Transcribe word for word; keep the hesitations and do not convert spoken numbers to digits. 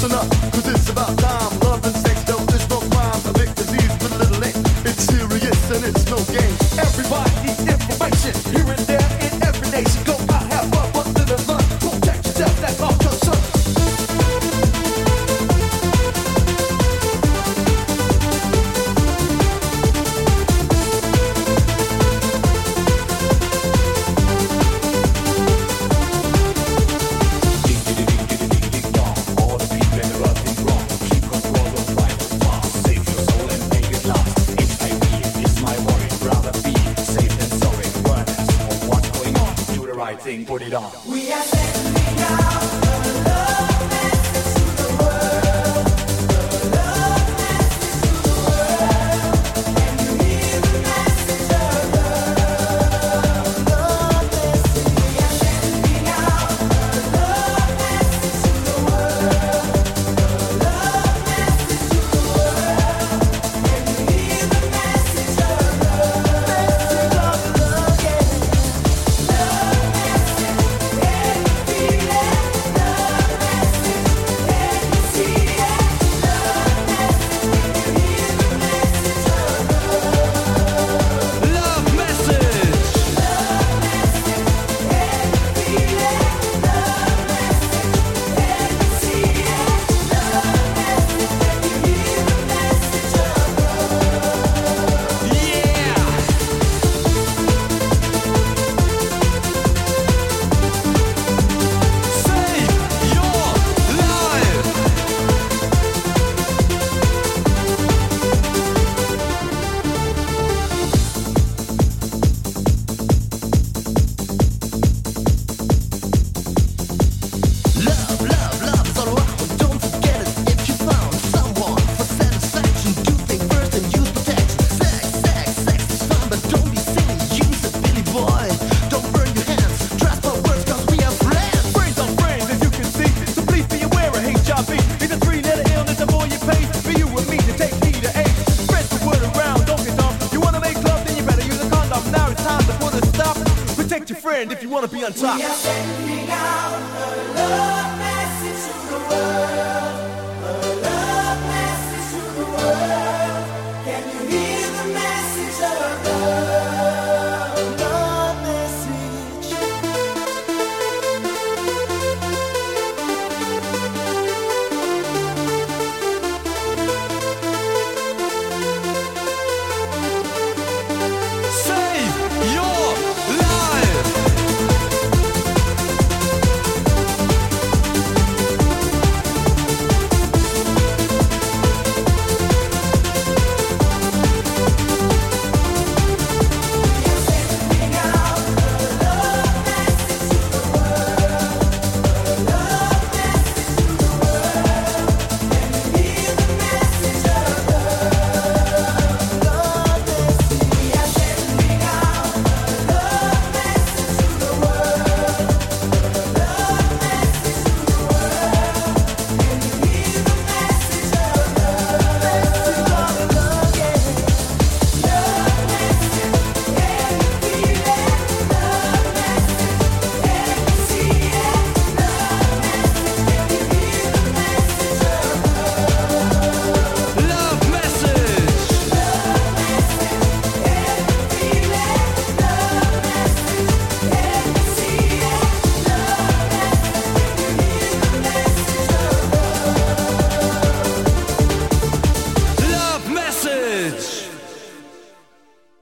listen up, cause it's about time. Love and sex, no, there's no crime. A big disease with little ink. It's serious and it's no game. Everybody needs information. Here and there in every nation. Go out, have fun, but live and learn. Protect yourself, that's all concern. Thing, put it on. We are sending out a love message to the world. A love message to the world. Can you hear the message of love? Love message. We are sending out a love message to the world. A love message to the world. Can you hear the message of love? Message of love, yeah. If you wanna be on top. We are sending out